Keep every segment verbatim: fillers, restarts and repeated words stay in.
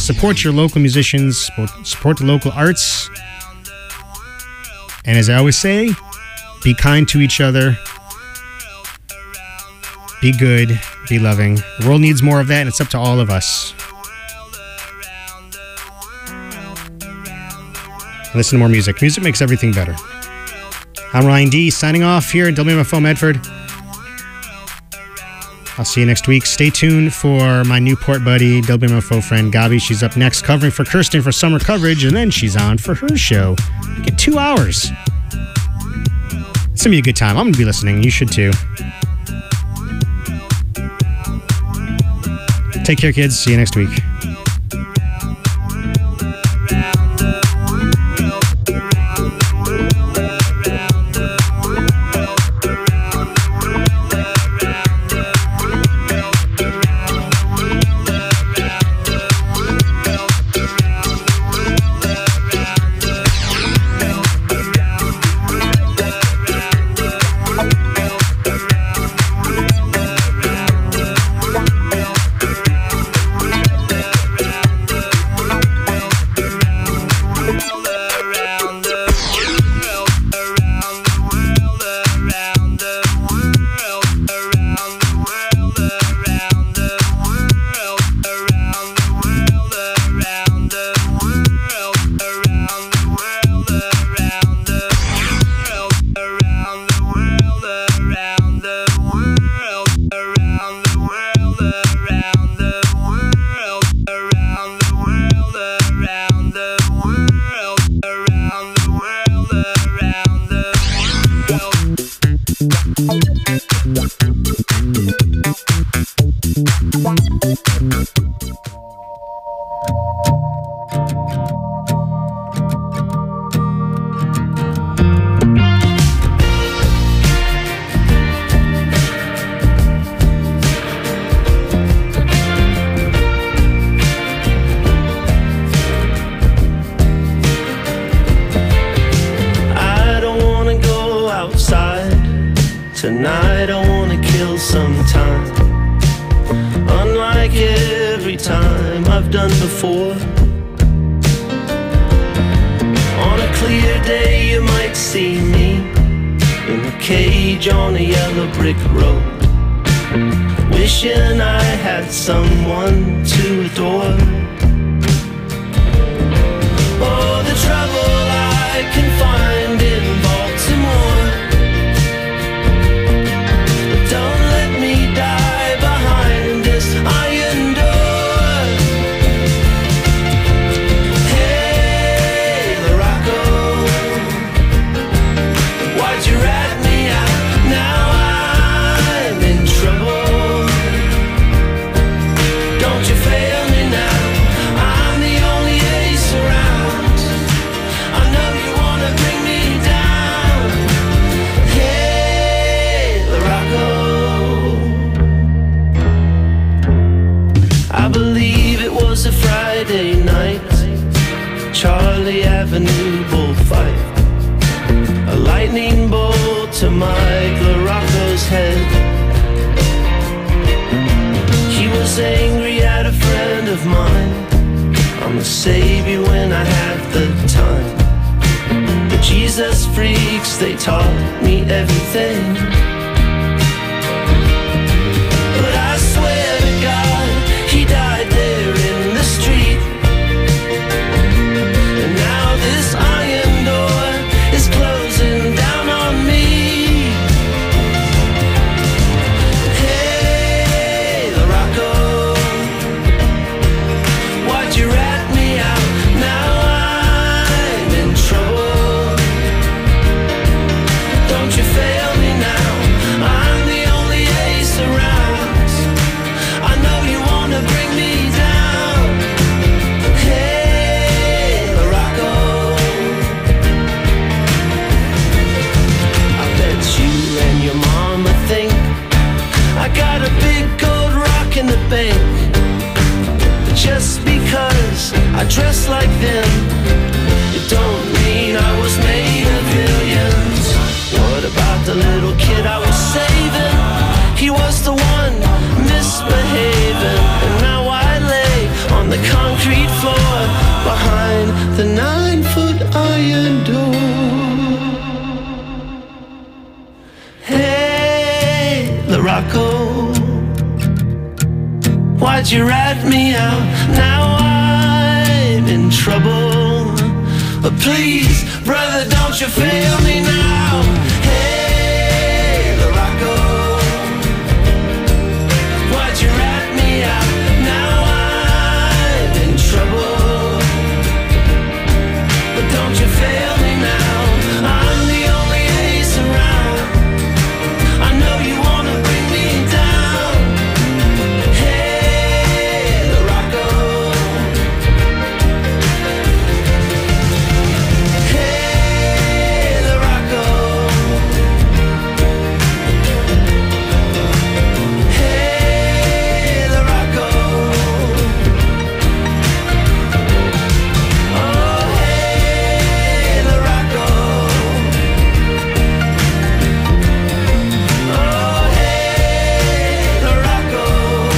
support your local musicians, support, support the local arts. And as I always say, be kind to each other. Be good. Be loving. The world needs more of that, and it's up to all of us. Listen to more music. Music makes everything better. I'm Ryan D, signing off here at W M F O Medford. I'll see you next week. Stay tuned for my Newport buddy, W M F O friend Gabi. She's up next covering for Kirsten for summer coverage, and then she's on for her show. Get two hours. It's going to be a good time. I'm going to be listening. You should too. Take care, kids. See you next week. Tonight I wanna kill some time, unlike every time I've done before. On a clear day you might see me in a cage on a yellow brick road, wishing I had someone to adore. Oh, the trouble I can find in Baltimore. Don't let me die behind this iron door. Hey, Larocco, why'd you rat me out? Now I'm in trouble. Don't you fail me now, I'm the only ace around. I know you wanna bring me down. Hey, Larocco, I believe it was a Friday night, Charlie Avenue bullfight. A lightning bolt to Mike LaRocco's head. He was angry at a friend of mine. I'm a savior when I have the time. The Jesus freaks, they taught me everything. But I swear to God, he died there in the street. And now this iron door is closing down on me. Hey, Larocco, why'd you rat me out? Now I'm in trouble. Don't you fail me now, I'm the only ace around. I know you wanna bring me down. Hey, Larocco, I bet you and your mama think I got a big gold rock in the bank. But just because I dress like them, it don't mean I was made of millions. What about the little kid I was saving? He was the one misbehaving, and now I lay on the concrete floor. you rat me out? Now I'm in trouble. But please, brother, don't you fail me now. Hey, Laraco, why'd you rat me out? Now I'm in trouble. But don't you fail me now. I'm the only ace around. I know you wanna bring me down. Hey, Laraco. Hey, Laraco. Hey, Laraco. Oh, hey, Laraco. Oh, hey, Laraco.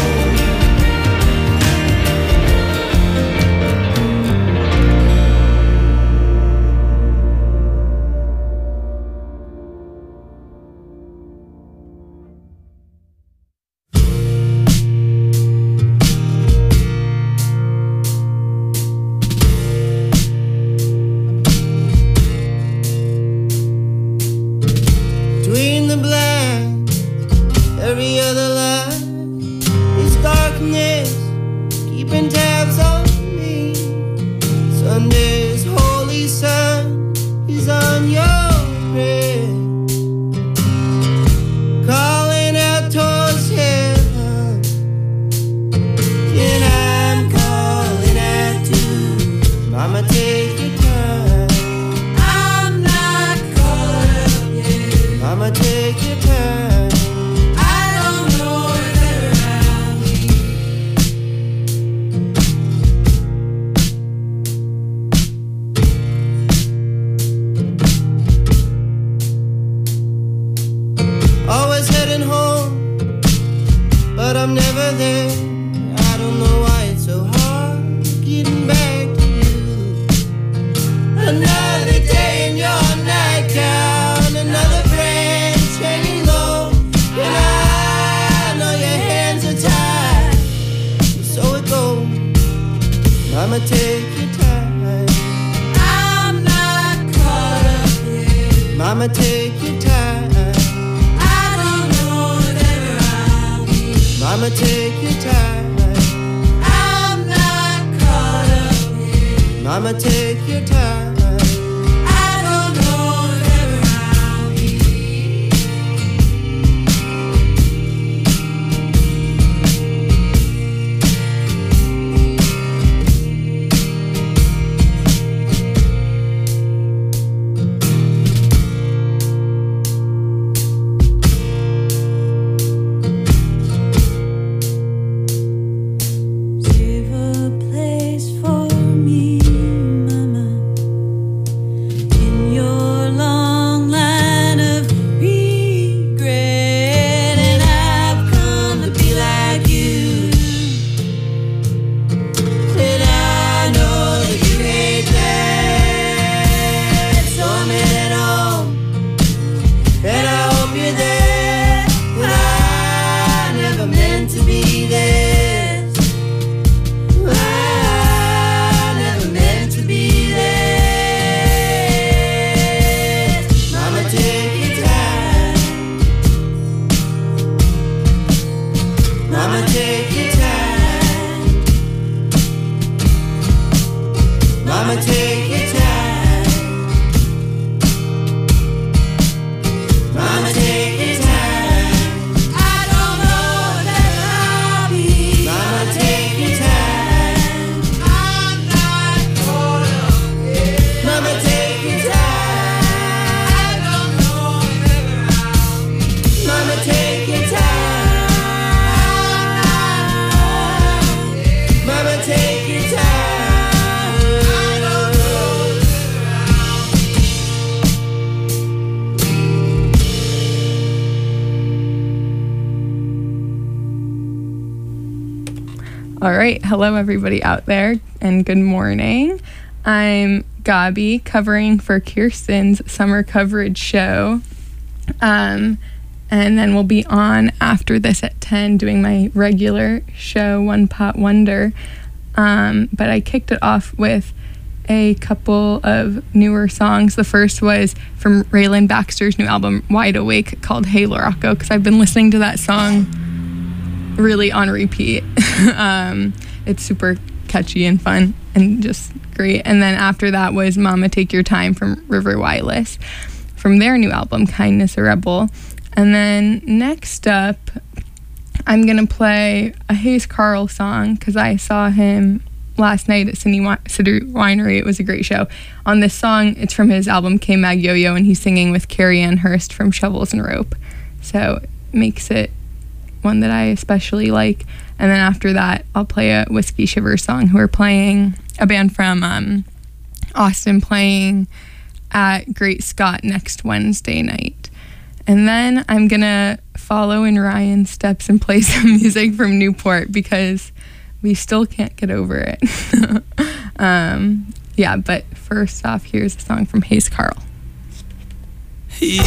Between the blind, every other lie is darkness, keeping tabs on me. Sunday's holy sun is on your bread, calling out towards heaven, and I'm calling out to Mama, take your time. I'm not caught up yet. Mama, take your time. I don't know if they're around me. Always heading home, but I'm never there. I don't know why it's so hard getting back to you. Another day in your nightgown, another branch hanging low, and I know your hands are tied. So it goes. Mama, take your time. I'm not caught up yet. Mama, take your time. I don't know if they're around me. Mama, take your time. I'm not caught up yet. Mama, take your time. I don't know if they're around me. Save a place for me, Mama, in your long line of regret. And I've come to be like you, and I know that you hate that. So I'm headed home, and I hope you're there. But I never meant to be there. I never meant to be there. Mama, take your time. Mama, take your time. Mama, take your time. Mama, take your time. I don't know that I'll be. Mama, take your time. I'm not caught up yet. Mama, take your time. I don't know that I'll be. Mama, take your time. I'm not caught up yet. Mama, take your time. I don't know that All right. Hello, everybody out there, and good morning. I'm Gabi, covering for Kirsten's summer coverage show. Um, And then we'll be on after this at ten doing my regular show, One Pot Wonder. Um, but I kicked it off with a couple of newer songs. The first was from Raylan Baxter's new album, Wide Awake, called Hey Lorocco, because I've been listening to that song really on repeat. um, it's super catchy and fun and just great. And then after that was Mama Take Your Time from River Wireless from their new album, Kindness a Rebel. And then next up, I'm going to play a Hayes Carll song because I saw him last night at City Winery. It was a great show. On this song, it's from his album K Mag Yo-Yo, and he's singing with Carrie Ann Hurst from Shovels and Rope. So it makes it one that I especially like. And then after that, I'll play a Whiskey Shivers song, who are playing, a band from um, Austin, playing at Great Scott next Wednesday night. And then I'm going to follow in Ryan's steps and play some music from Newport because we still can't get over it. um, yeah, but first off, here's a song from Hayes Carll. You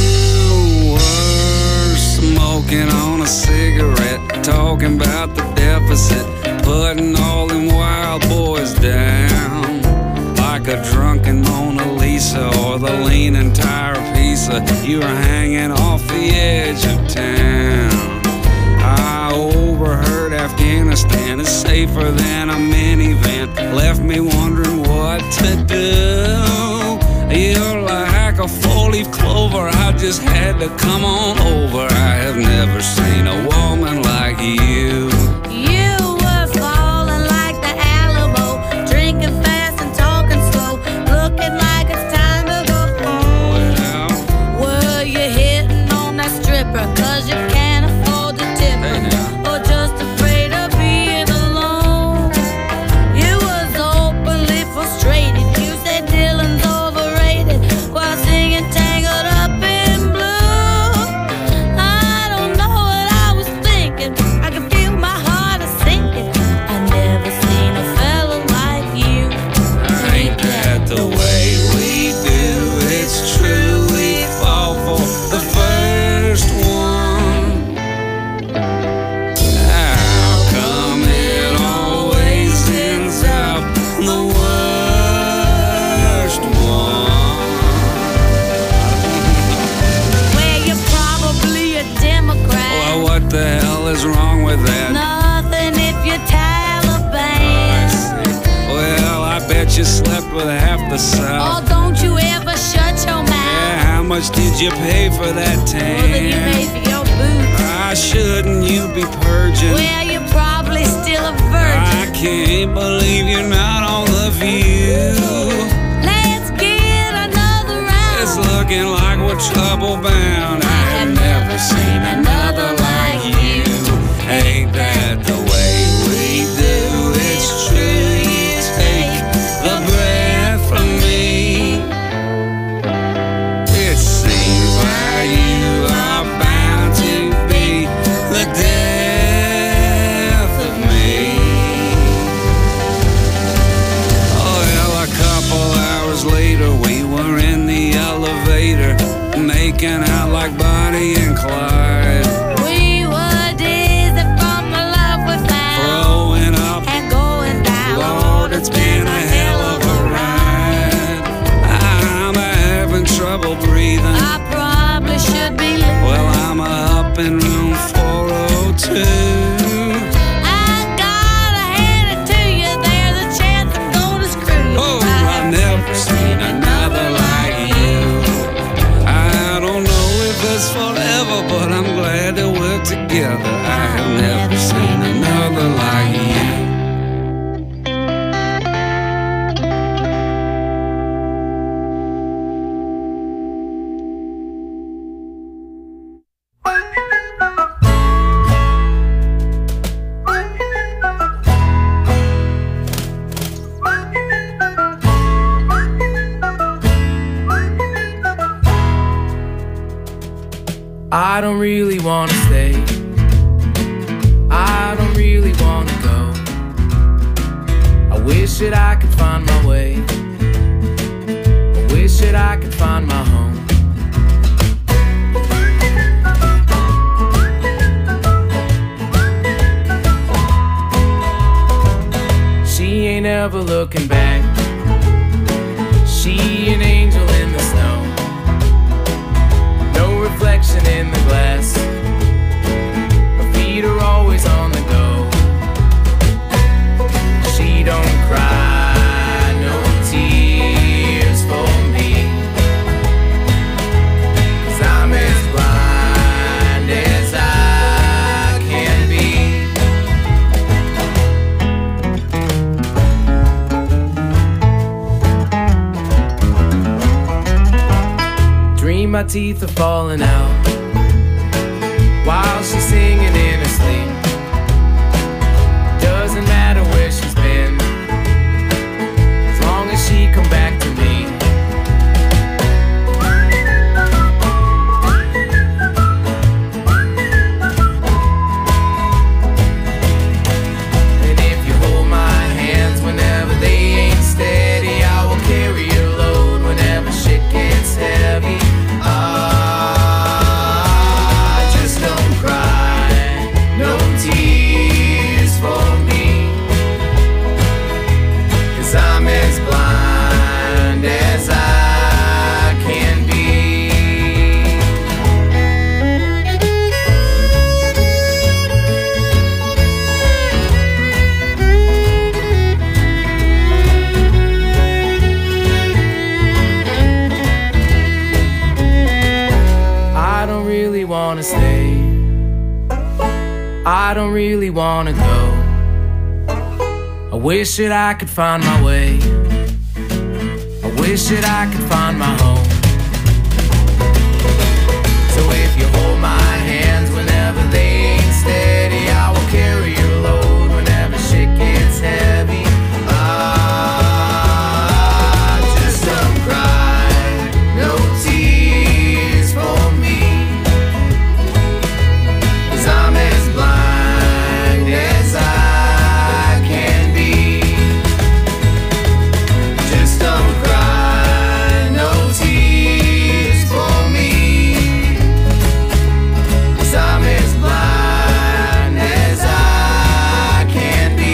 were smoking on a cigarette, talking about the deficit, putting all them wild boys down like a drunken Mona Lisa or the leaning tire pizza. You were hanging off the edge of town. I overheard Afghanistan is safer than a minivan. Left me wondering what to do. You're like a four-leaf clover, I just had to come on over. I have never seen a woman like you. You were falling like the Alamo, drinking fast and talking slow, looking like it's time to go home. Well, Were you hitting on that stripper cause you can't afford to tip her, Hey now. or just afraid of being alone? You was openly frustrated, you said Dylan's overrated while singing Tangled Up in Blue. I don't know what I was thinking, I can feel my heart a sinking. I never seen a fella like you. ain't that the way we do? It's true, we fall for the first one. How come it always ends up the worst one? Well, you're probably a Democrat. Well, what the hell is wrong with that? Nothing if you're I Taliban. see. Well, I bet you slept with half the Oh, South. don't you ever shut your mouth. Yeah, how much did you pay for that More than you tan? paid for your boots. Why shouldn't you be purging? Well, you're probably still a I virgin. can't believe you're not on The View. Let's get another round. It's looking like we're trouble bound. I have never seen another like you. Ain't that the way we do? It's true, you take the breath from me. It seems like you are bound to be the death of me. Oh, well, a couple hours later, we were in the elevator, making out like Bonnie and Clyde, We were dizzy from the love we found throwing up. and going down. Lord, it's been a hell of a ride. I'm having trouble breathing. I probably should be leaving. Well, I'm up in room four oh two. I gotta hand it to you. There's a chance I'm gonna screw you. Oh, I I've never seen another like you. I don't know if it's forever, but I'm glad that we're together. I have never seen another like you. I don't really wanna stay. I don't really wanna go. I wish that I could find my way. I wish that I could find my home. ain't ever looking back. She an angel in the snow, no reflection in the glass. Her feet are always on the go. She don't cry no tears for me, 'cause I'm as blind as I can be. Dream my teeth are falling out while she's singing in her sleep. Doesn't matter where she's been, as long as she come back to me. And if you hold my hands whenever they ain't steady, I will carry your load whenever shit gets heavy. Ah, just don't cry, no tears for me, 'cause I'm as blind as I can be. I don't really wanna stay, I don't really wanna go. I wish that I could find my way, I wish that I could find my home. So if you hold my hands whenever they ain't steady, I will carry your load whenever shit gets heavy. Ah, just don't cry, no tears for me, 'cause I'm as blind as I can be. Just don't cry, no tears for me, 'cause I'm as blind as I can be.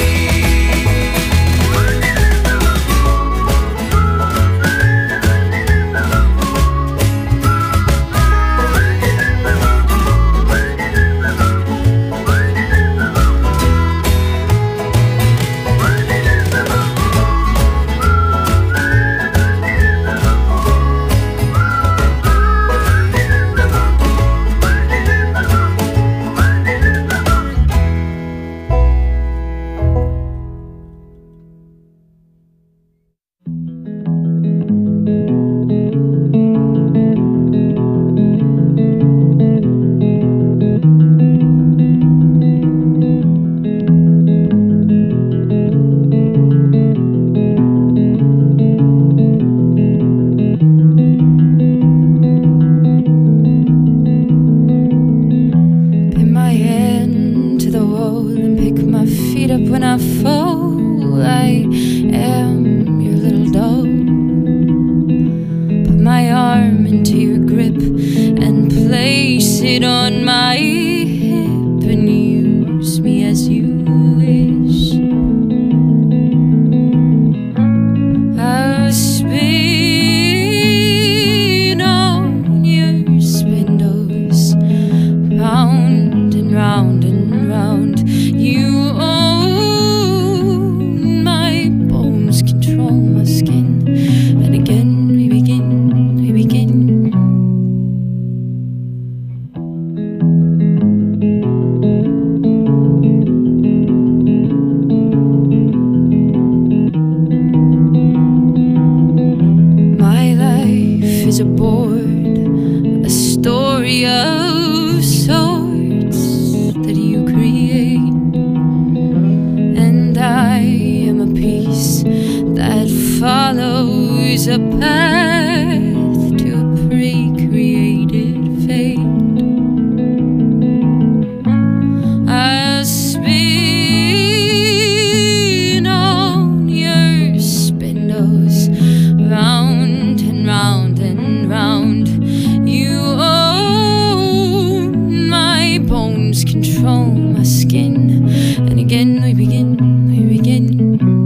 Pin my hand to the wall and pick my feet up when I fall. I am your little doll. Put my arm into your grip and place it on my hip and use me as you wish. I'll spin on your spindles, round and round and round. You own my bones, control my skin, and again we begin, we begin. My life is a board, a story of sorts that you create, and I am a piece that follows a path to a pre-created fate. I'll spin on your spindles, round and round and round. You own my bones, control my skin, and again we begin, we begin.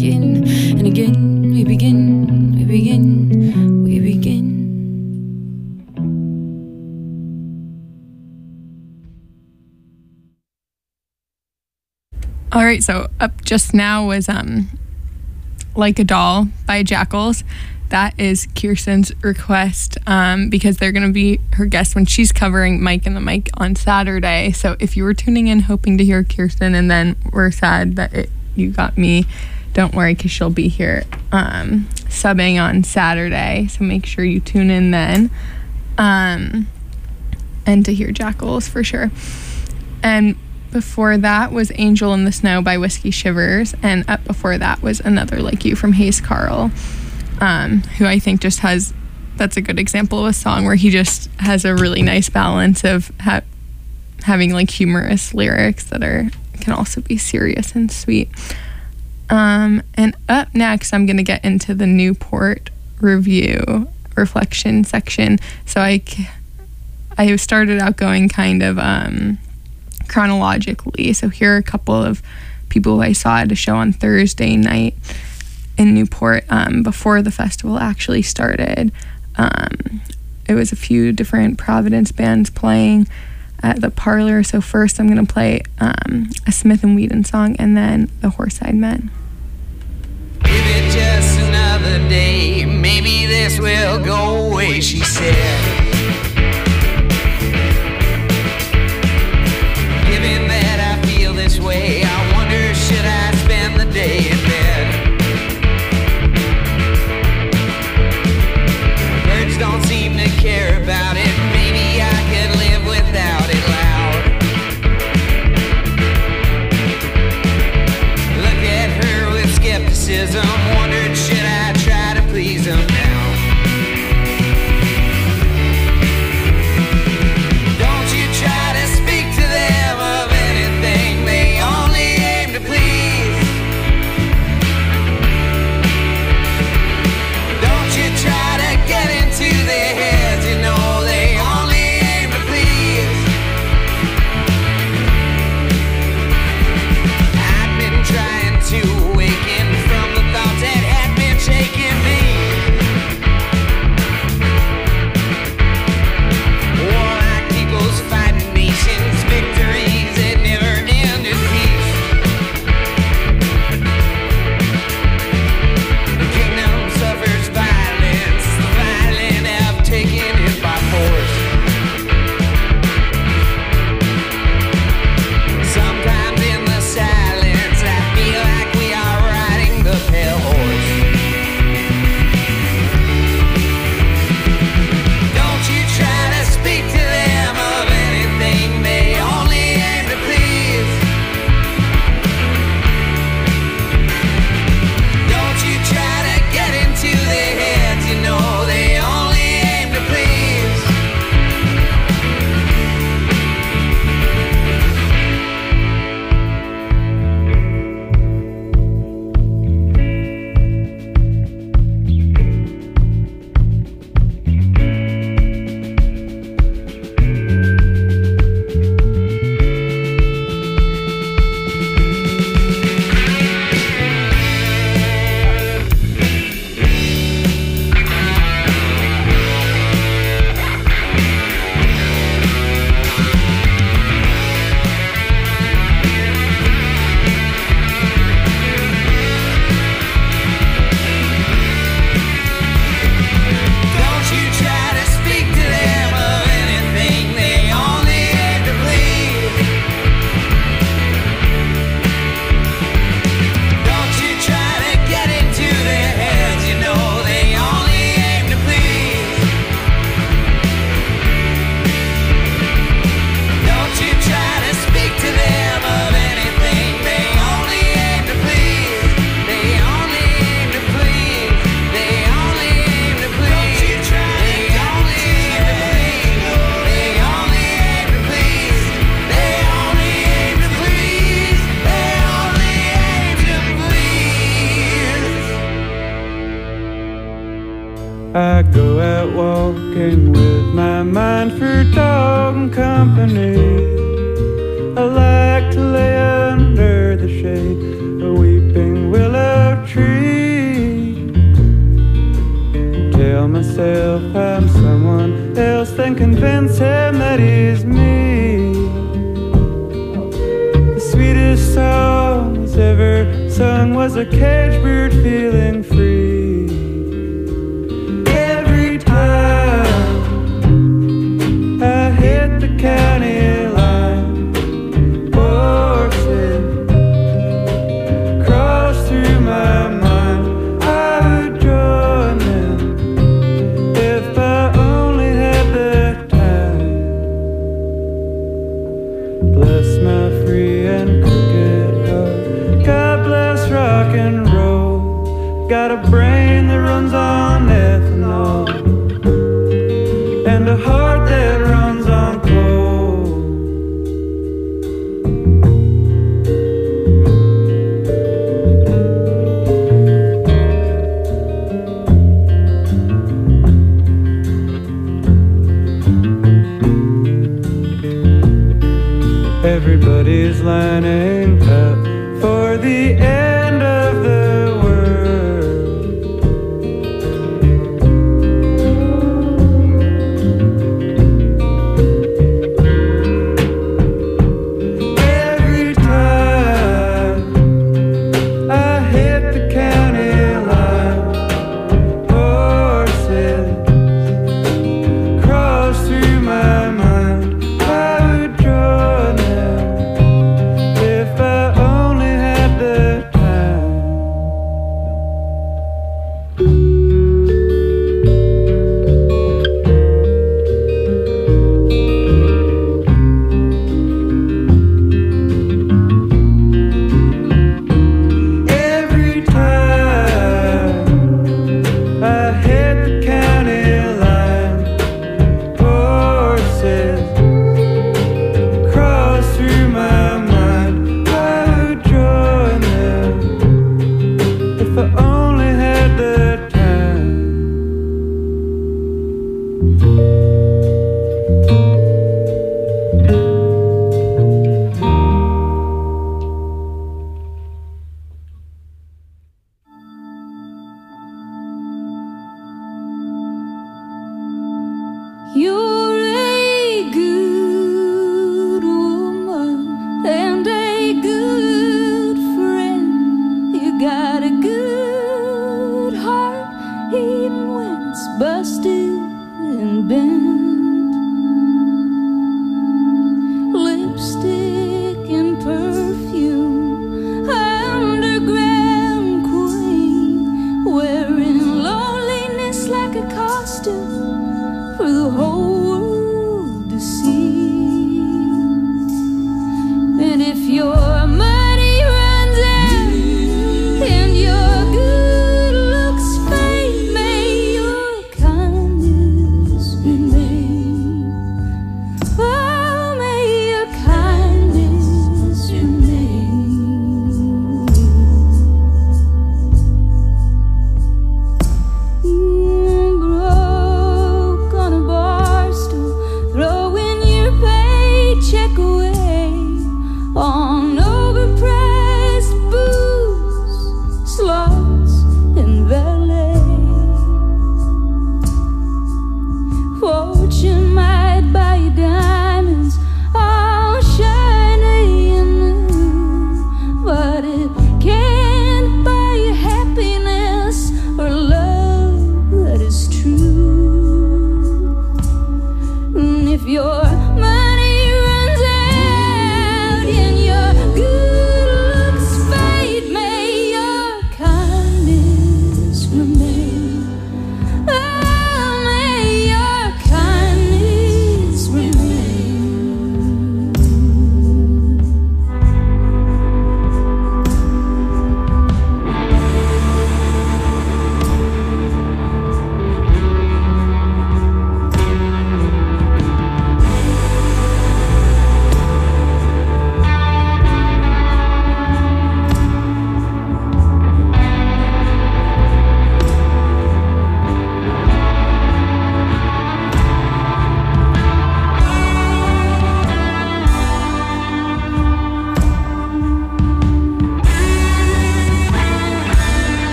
begin, and again we begin, we begin, we begin. All right, so up just now was um, Like a Doll by Jackals. That is Kirsten's request um, because they're going to be her guest when she's covering Mike and the Mic on Saturday. So if you were tuning in hoping to hear Kirsten and then were sad that it, you got me, don't worry because she'll be here um, subbing on Saturday. So make sure you tune in then um, and to hear Jackals for sure. And before that was Angel in the Snow by Whiskey Shivers, and up before that was Another Like You from Hayes Carl, um, who I think just has, that's a good example of a song where he just has a really nice balance of ha- having like humorous lyrics that are can also be serious and sweet. Um, and up next, I'm going to get into the Newport review reflection section. So I, I started out going kind of um, chronologically. So here are a couple of people who I saw at a show on Thursday night in Newport um, before the festival actually started. Um, it was a few different Providence bands playing at the Parlor. So first I'm going to play um, a Smith and Whedon song and then the Horseside Men. Give it just another day, maybe this will go away, she said. Given that I feel this way, I wonder should I spend the day in bed? Birds don't seem to care about it, maybe I could live without it loud. Look at her with skepticism, wondered should I try to please them now? Don't you try to speak to them of anything, they only aim to please. Don't you try to get into their heads, you know they only aim to please. I've been trying to awaken from the thoughts that had been shaking me. Warlike peoples fighting nations, victories that never end in peace. The kingdom suffers violence, the violent have taken it by force. Sometimes in the silence, I feel like we are riding the pale horse. Don't you try to speak to them of anything, they only aim to please. Don't you try to get into their heads, you know they only aim to please. Don't you try to speak to them of anything, they only aim to please. Don't you try to get into their heads, you know they only aim to please. Don't you try to speak to them of anything, they only aim to please. They only aim to please. They only aim to please. Don't you try to only aim to please. They only aim to please. They only aim to please. They only aim to please. I go out walking with my mind for dog and company. I like to lay under the shade of a weeping willow tree. convince him that he's me. The sweetest song he's ever sung was a caged bird feeling free. Every time I hit the county line, horses cross through my mind. I would join them if I only had the time. Bless my free and crooked heart. God bless rock and roll. Got a brain that runs on ethanol and a heart that runs on coal. Everybody's lining up for the end of the world. Every time I hit the county line, horses cross through my mind. I would join them if I only had the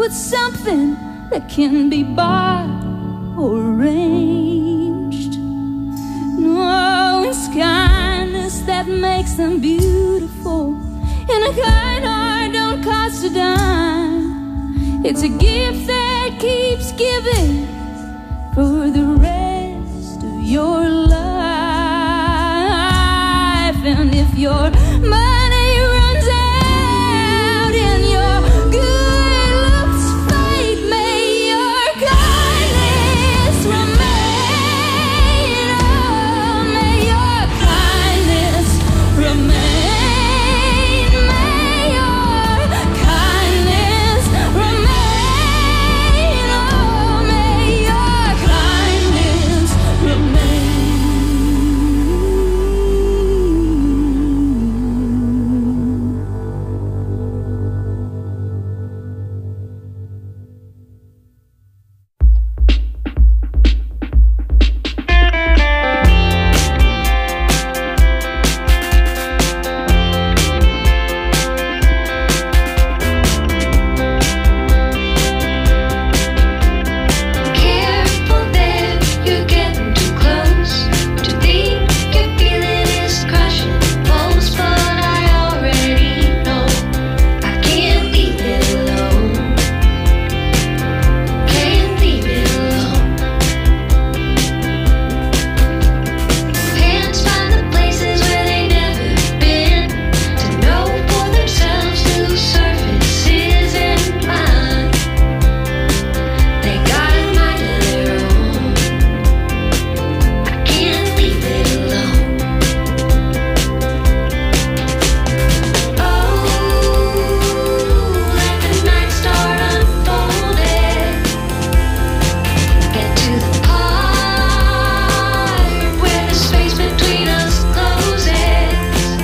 with something that can be bought or arranged. No, it's kindness that makes them beautiful, and a kind heart don't cost a dime. It's a gift that keeps giving for the rest of your life. And if your money runs out and your good looks fade, may your kindness remain. Oh, may your kindness remain. May your kindness remain. Oh, may your kindness remain. Careful there, you're getting too close to think your feeling is crushing close, but I already know I can't leave it alone. Can't leave it alone. Hands find the places where they never been to know for themselves new surfaces in mind. They got a mind of their own. I can't leave it alone. Oh, let the night start unfolding. Get to the part where the space between us closes,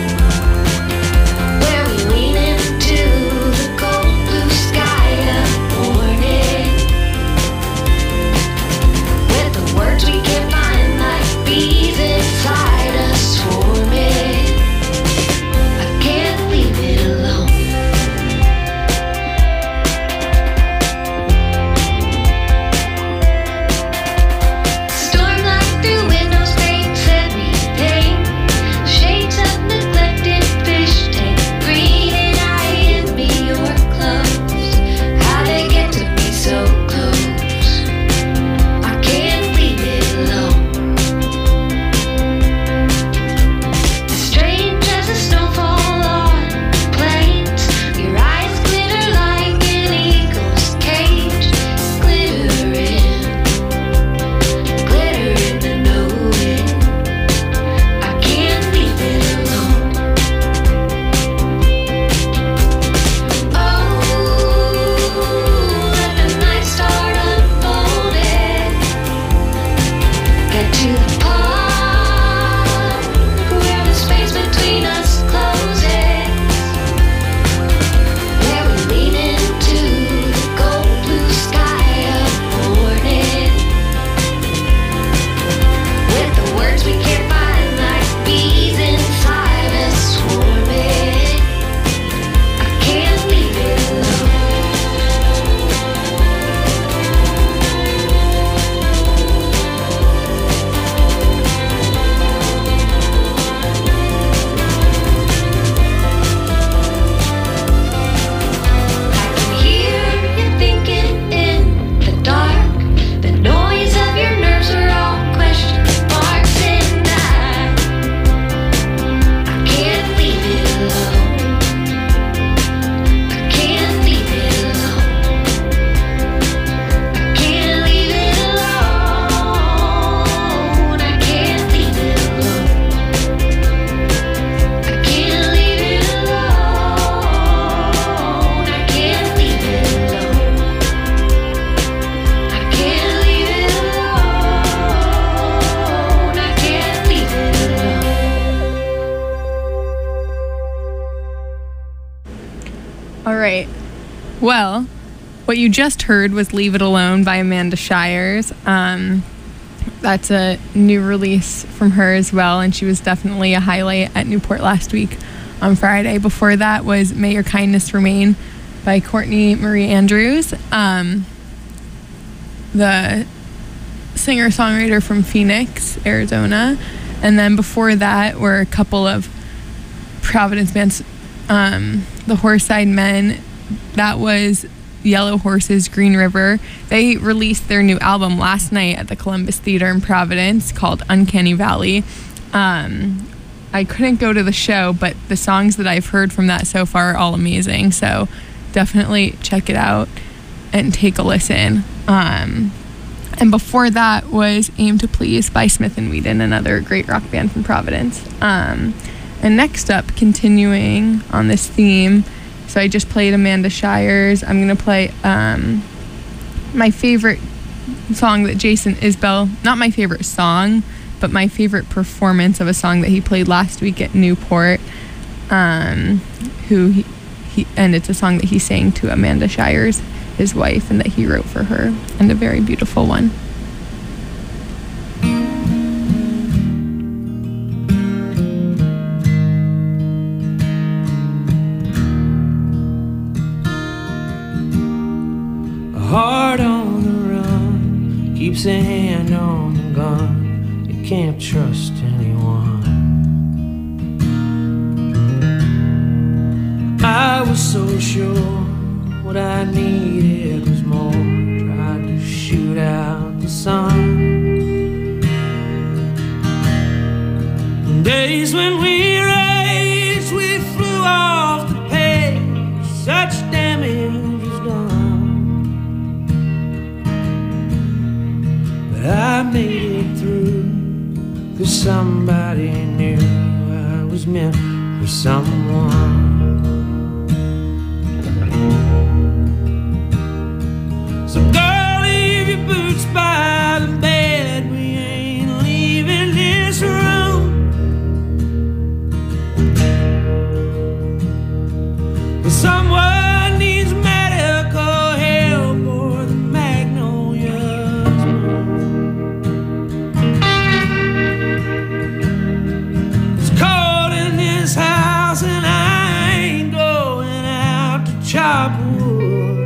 where we lean into the cold blue sky of morning. With the words we can't find like bees inside us swarming. I can't leave it alone. Stormlight through windows paints everything. Shades of neglected fish tank. Green and I envy your clothes. How they get to be so close. I can't leave it alone. As strange as the snowfall on plains, your eyes glitter like an eagle's cage. Glittering, glittering to know it. I can't leave it alone. Oh, let the night start unfolding. Get to the part where the space between us closes, where we lean into the cold blue sky of morning. With the words we can't find like bees inside us swarming. I can't leave it alone. I can hear you thinking in the dark. The noise of your nerves are all question marks, and I, I can't leave it alone. I can't leave it alone. I can't leave it alone. I can't leave it alone. I can't leave it alone. I can't leave it alone. I can't leave it alone. I can't leave it alone. All right. Well, what you just heard was Leave It Alone by Amanda Shires. Um, that's a new release from her as well, and she was definitely a highlight at Newport last week on Friday. Before that was May Your Kindness Remain by Courtney Marie Andrews, um, the singer-songwriter from Phoenix, Arizona. And then before that were a couple of Providence bands. Um, the Horseside Men, that was Yellow Horses, Green River. They released their new album last night at the Columbus Theater in Providence called Uncanny Valley. Um, I couldn't go to the show, but the songs that I've heard from that so far are all amazing. So definitely check it out and take a listen. Um, and before that was Aim to Please by Smith and Whedon, another great rock band from Providence. Um, and next up, continuing on this theme, so I just played Amanda Shires. I'm going to play um, my favorite song that Jason Isbell, not my favorite song, but my favorite performance of a song that he played last week at Newport, um, who he, he, and it's a song that he sang to Amanda Shires, his wife, and that he wrote for her, and a very beautiful one. A heart on the run keeps a hand on the gun. You can't trust anyone. I was so sure what I needed was more. Tried to shoot out the sun. Days when we raged, we flew off the page. Such damage was done, but I made it through, 'cause somebody knew I was meant for someone. So girl, leave your boots by the bed. We ain't leaving this room. If someone needs medical help or the magnolias bloom. It's cold in this house and I ain't going out to chop wood.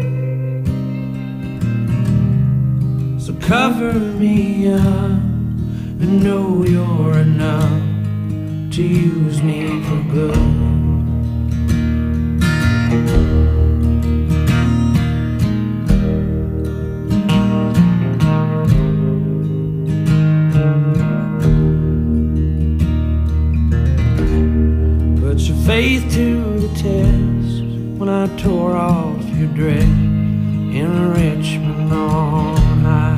So cover me up and know you're enough to use me for good. Put your faith to the test when I tore off your dress in Richmond on high.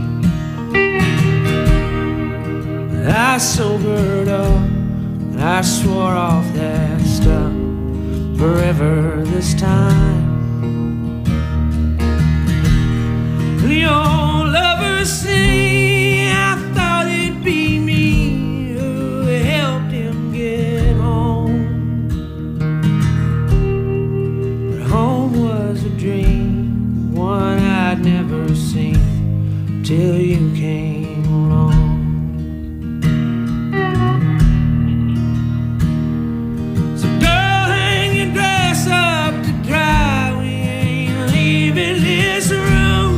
I sobered up and I swore off that stuff forever this time. The old lovers sing, I thought it'd be me who helped him get home. But home was a dream, one I'd never seen till you came along. So girl, hang your dress up to dry. We ain't leaving this room.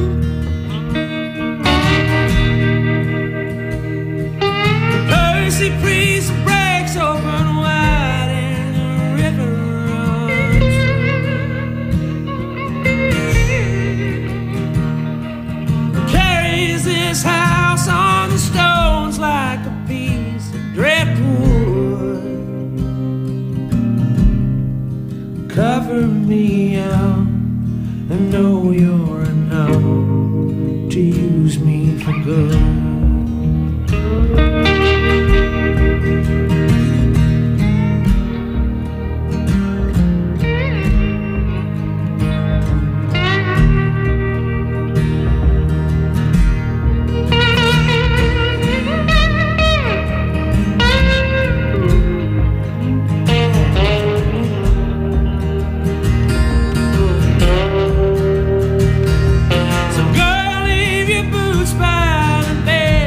Percy Priest breaks open wide and the river runs through. Carries this house on the stones like a piece of driftwood. Cover me up and know you're enough to use me for good. So girl, leave your boots by the bed.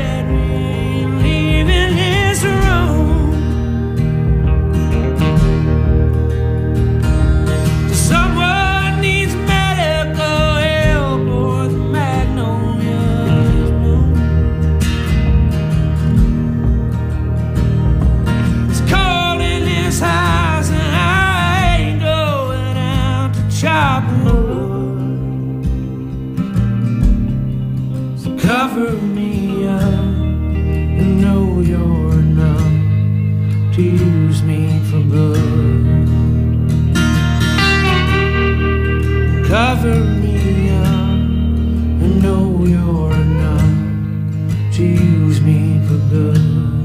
Cover me up and know you're enough to use me for good. Cover me up and know you're enough to use me for good.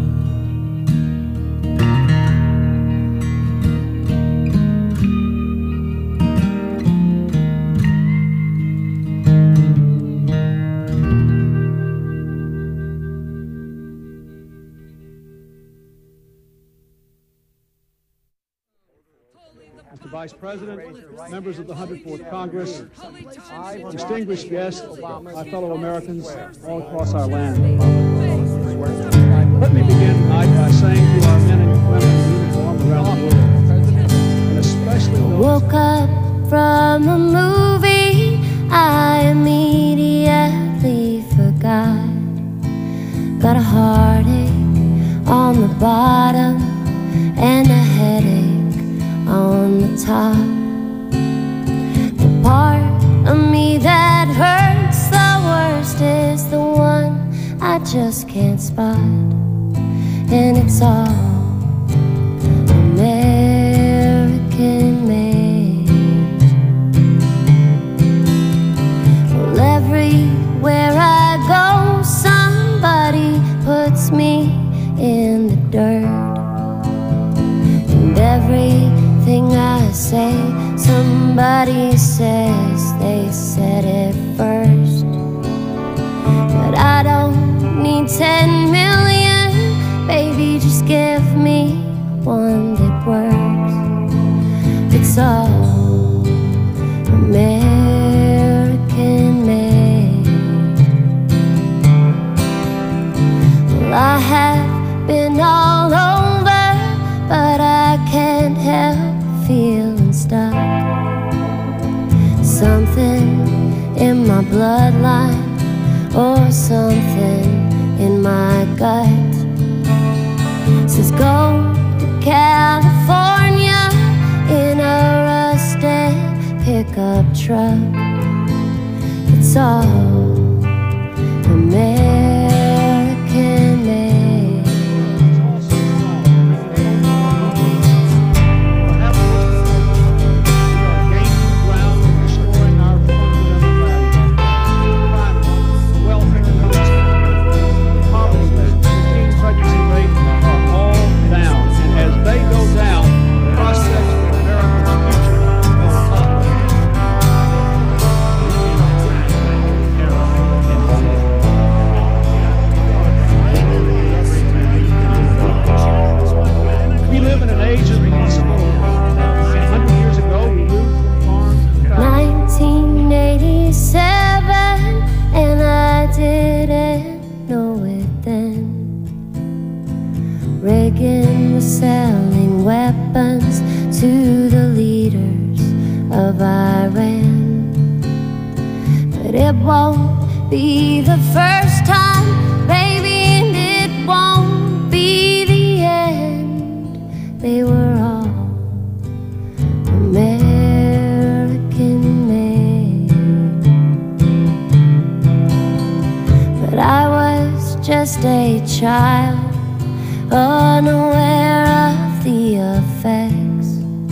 Mister Vice President, members of the one hundred fourth Congress, distinguished guests, my fellow Americans all across our land. Let me begin tonight by saying to our men and women in uniform around the world, and especially those... Woke up from a movie I immediately forgot. Got a heartache on the bottom and a headache on the top. The part of me that hurts the worst is the one I just can't spot. And it's all American made. Well, everywhere I go, somebody puts me in the dirt. And everything I say, somebody says they said it first. But I don't need ten million, baby, just give me one that works. It's all American made. Well, I have been all over, but I can't help feeling stuck. Something in my bloodline or something in my gut says go to California in a rusted pickup truck. It's all American made. nineteen eighty-seven, and I didn't know it then. Reagan was selling weapons to the leaders of Iran. But it won't be the first time, baby, and it won't be the end. They were all American made. But I was just a child, unaware of the effects.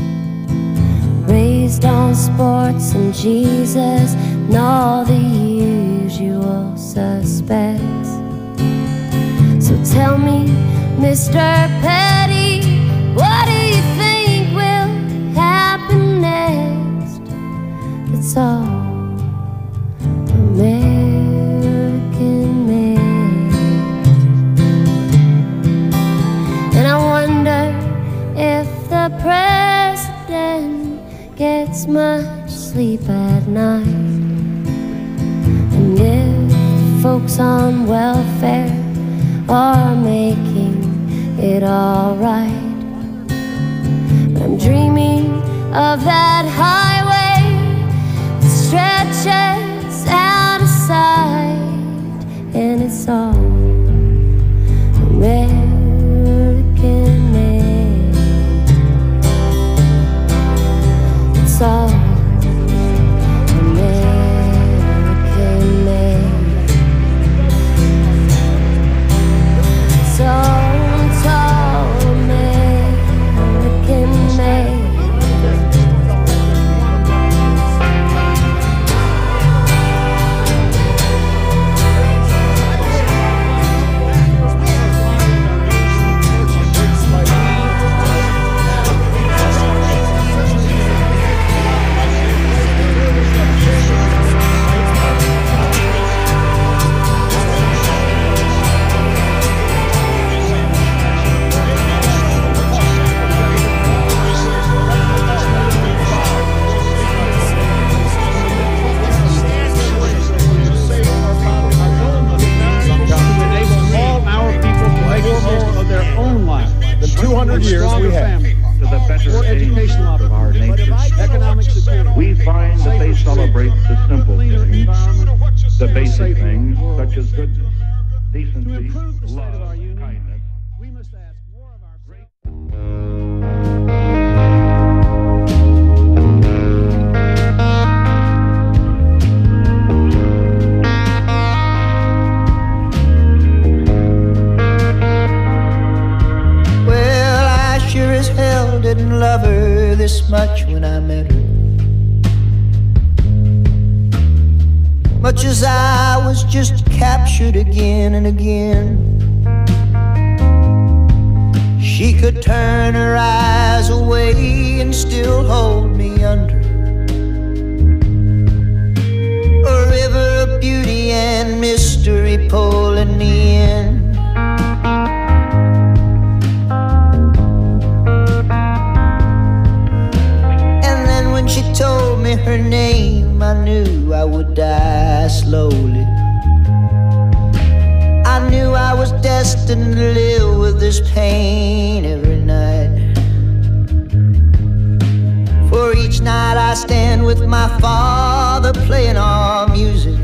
Raised on sports and Jesus and all the usual suspects. So tell me, Mister Petty, what do you think will happen next? It's all American made. And I wonder if the president gets much sleep at night, and if folks on welfare are making it all right. I'm dreaming of that highway that stretches out of sight, and it's all American made. It's all American made. basic things such as goodness, decency, love, kindness. We must ask more of our great. Well, I sure as hell didn't love her this much when I met her. Much as I was just captured again and again. She could turn her eyes away and still hold me under. A river of beauty and mystery pulling me in. And then when she told me her name, I knew I would die slowly. I knew I was destined to live with this pain every night. For each night I stand with my father playing our music.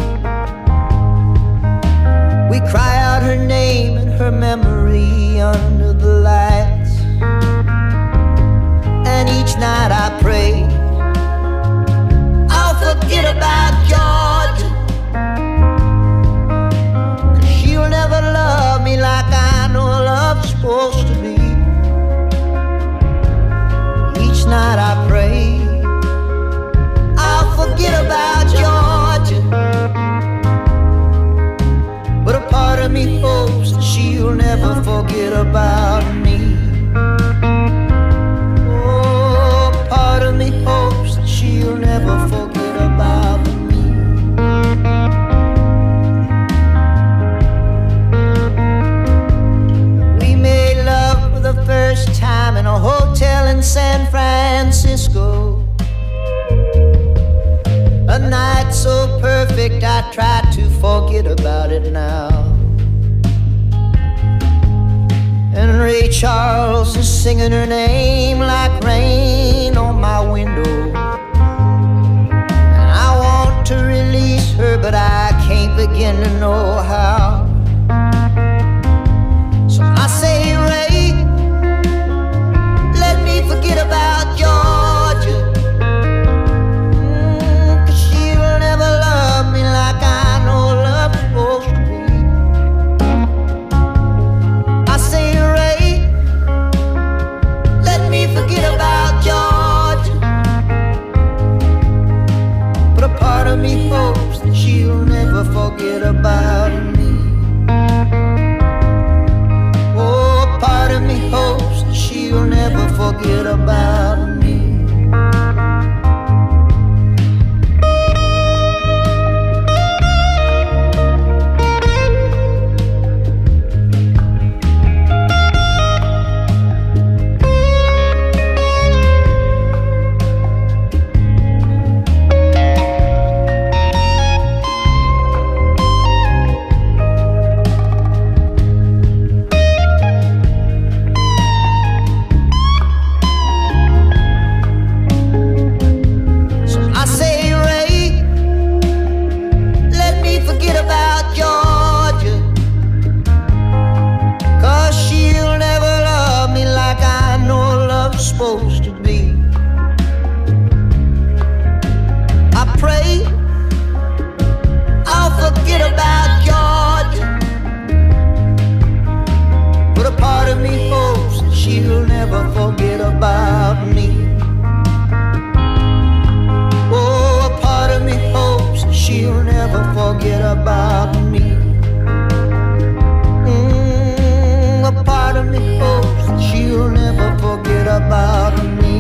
We cry out her name and her memory under the lights. And each night I pray I'll forget about Georgia, 'cause she'll never love me like I know love's supposed to be. Each night I pray I'll forget about Georgia, but a part of me hopes that she'll never forget about me. Oh, a part of me hopes that she'll never forget about me. We made love for the first time in a hotel in San Francisco. A night so perfect I try to forget about it now. And Ray Charles is singing her name like rain on my window. And I want to release her, but I can't begin to know how. So I say, Ray, let me forget about Georgia, mm, 'cause she'll never love me like I know love's supposed to be. I say, Ray, let me forget about Georgia, but a part of me hopes that she'll never forget about me. Oh, a part of me hopes that she'll never forget about me. Supposed to be. I pray I'll forget about Georgia, but a part of me hopes that she'll never forget about me. Oh, a part of me hopes that she'll never forget about me. Mm, a part of me hopes that she'll never forget about me.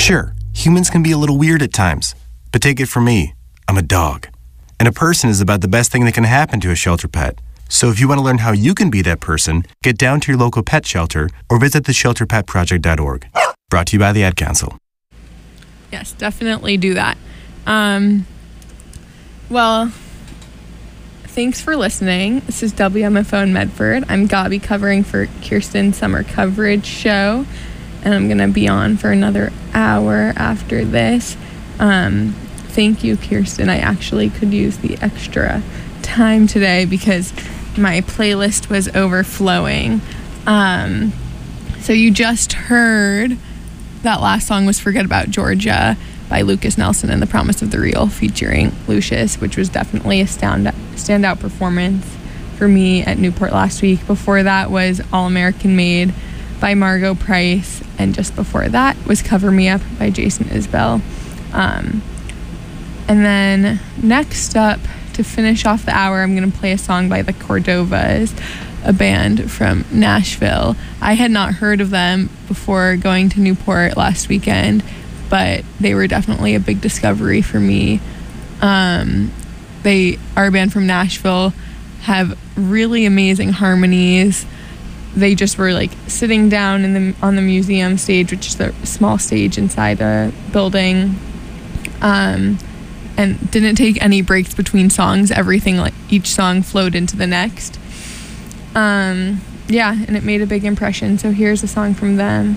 Sure, humans can be a little weird at times, but take it from me, I'm a dog. And a person is about the best thing that can happen to a shelter pet. So if you want to learn how you can be that person, get down to your local pet shelter or visit the shelter pet project dot org. Brought to you by the Ad Council. Yes, definitely do that. Um, well, thanks for listening. This is W M F O in Medford. I'm Gabi covering for Kirsten's summer coverage show, and I'm going to be on for another hour after this. Um, thank you, Kirsten. I actually could use the extra time today because my playlist was overflowing. Um, so you just heard that last song was Forget About Georgia by Lucas Nelson and The Promise of the Real featuring Lucius, which was definitely a stand standout performance for me at Newport last week. Before that was All American Made by Margot Price, and just before that was Cover Me Up by Jason Isbell. Um, and then next up, to finish off the hour, I'm going to play a song by the Cordovas, a band from Nashville. I had not heard of them before going to Newport last weekend, but they were definitely a big discovery for me. Um, they are a band from Nashville, have really amazing harmonies. They just were like sitting down in the on the museum stage, which is a small stage inside a building. Um, and didn't take any breaks between songs. Everything, like each song flowed into the next. Um, yeah, and it made a big impression. So here's a song from them.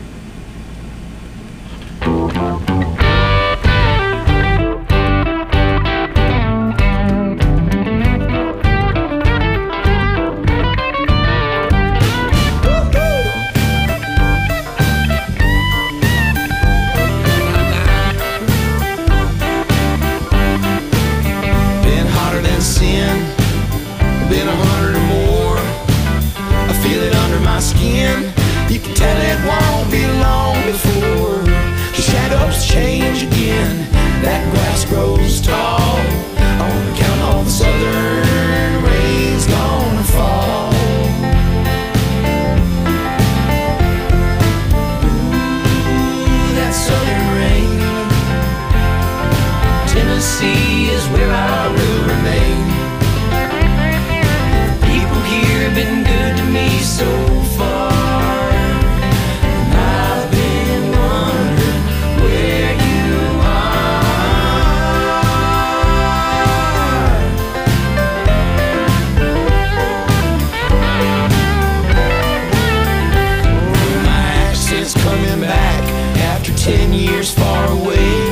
You can tell it won't be long before the shadows change again. That grass grows tall on account of the southern rain's gonna fall. Ooh, that southern rain. Tennessee is where I will remain. People here have been good to me so far. Ten years far away.